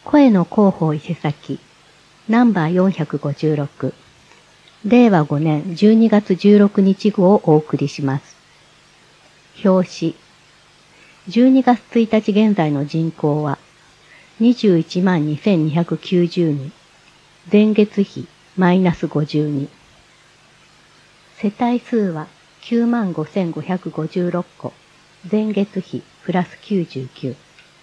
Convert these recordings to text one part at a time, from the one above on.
声の広報伊勢崎、ナンバー456、令和5年12月16日号をお送りします。表紙。12月1日現在の人口は、212,290人。前月比マイナス52。世帯数は95,556戸。前月比プラス99。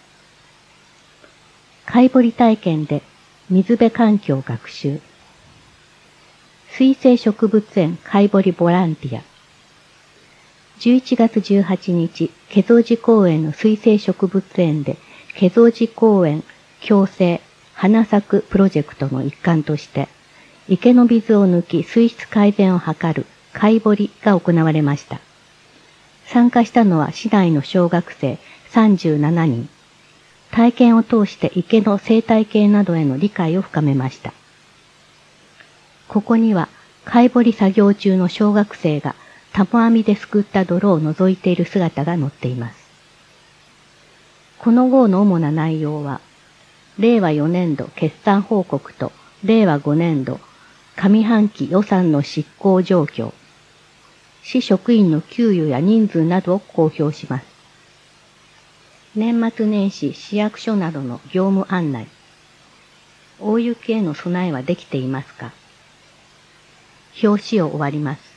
貝掘り体験で水辺環境学習。水生植物園貝掘りボランティア。11月18日、気蔵寺公園の水生植物園で、気蔵寺公園共生花咲くプロジェクトの一環として、池の水を抜き水質改善を図る貝掘りが行われました。参加したのは市内の小学生37人。体験を通して池の生態系などへの理解を深めました。ここには貝掘り作業中の小学生がタモ網ですくった泥を覗いている姿が載っています。この号の主な内容は、令和4年度決算報告と令和5年度上半期予算の執行状況、市職員の給与や人数などを公表します。年末年始市役所などの業務案内。大雪への備えはできていますか？表紙を終わります。